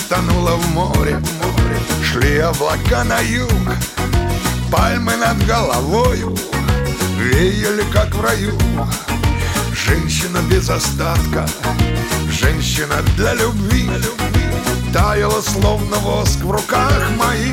тонула в море. Шли облака на юг, пальмы над головою веяли, как в раю. Женщина без остатка, женщина для любви, таяла, словно воск в руках моих.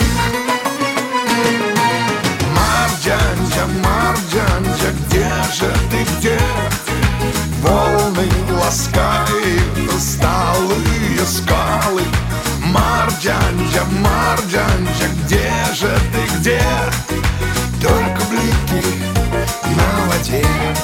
Марджанджа, Марджанджа, где же ты, где? Волны ласкают усталые скалы. Марджанджа, Марджанджа, где же ты, где? Только блики на воде.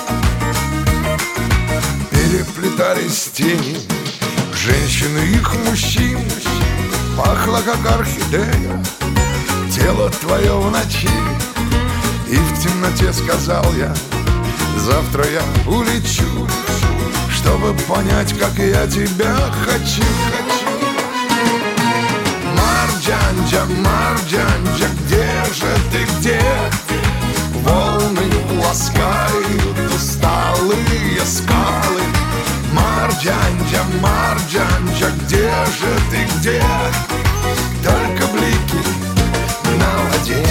Переплетались тени женщин и их мужчин. Пахло, как орхидея, тело твое в ночи. И в темноте сказал я: завтра я улечу, чтобы понять, как я тебя хочу. Марджанджа, Марджанджа, где же ты, где? Волны ласкают усталые скалы. Марджанджа, Марджанджа, где же ты, где? Только блики на воде.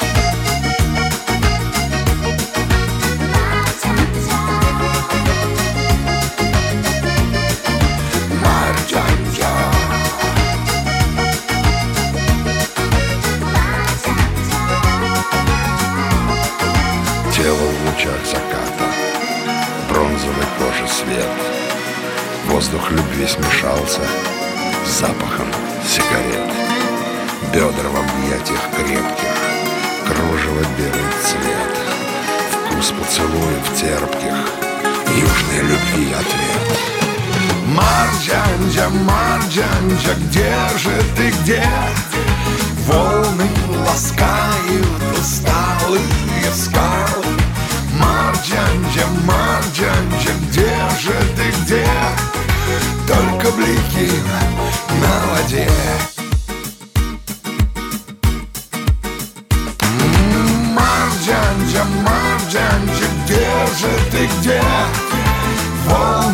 Тело в лучах заката, бронзовой кожи свет. Воздух любви смешался с запахом сигарет. Бедра в объятиях крепких, кружево белый цвет. Вкус поцелуев терпких, южной любви ответ. Марджанджа, Марджанджа, где же ты, где? Волны ласкают усталые скалы. Марджанджа, Марджанджа, где же ты, где? Только блики на воде. Марджанджа, Марджанджа, где же ты, где? Волны